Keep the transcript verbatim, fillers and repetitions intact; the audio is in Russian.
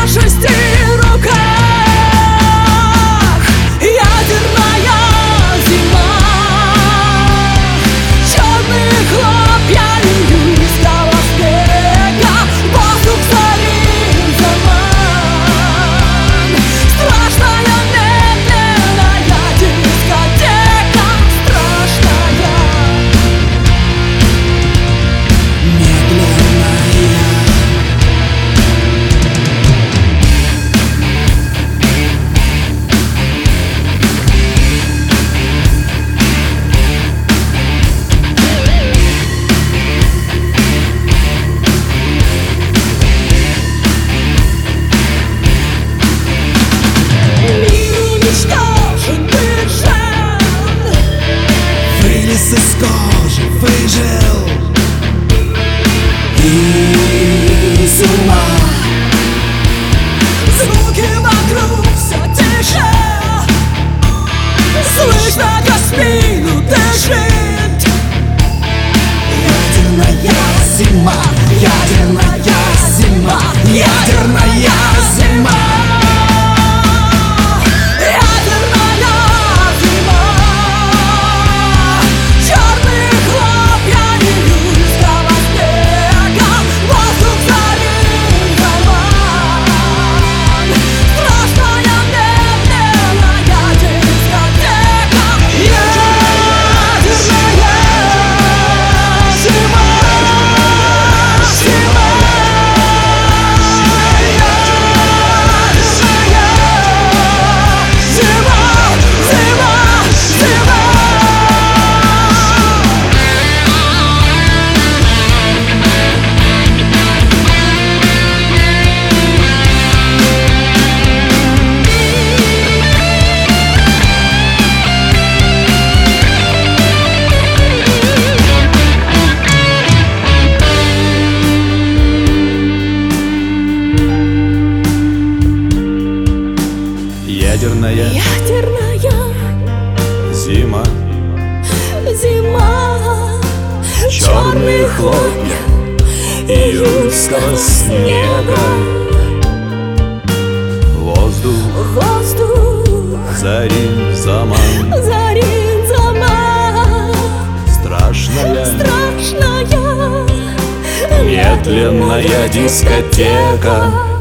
шести руках. Ядерная зима, черные хлопья июльского снега, воздух зарит заман. Страшная медленная дискотека, страшная медленная. Вылез из кожи, выжил из ума. Звуки вокруг все тише, слышно, как спину дышит. Ядерная зима, ядерная зима, ядерная зима. Ядерная, Ядерная зима, зима, черные хлопья июльского снега, воздух воздух зарит заман. зарит заман. Страшная, Страшная медленная дискотека.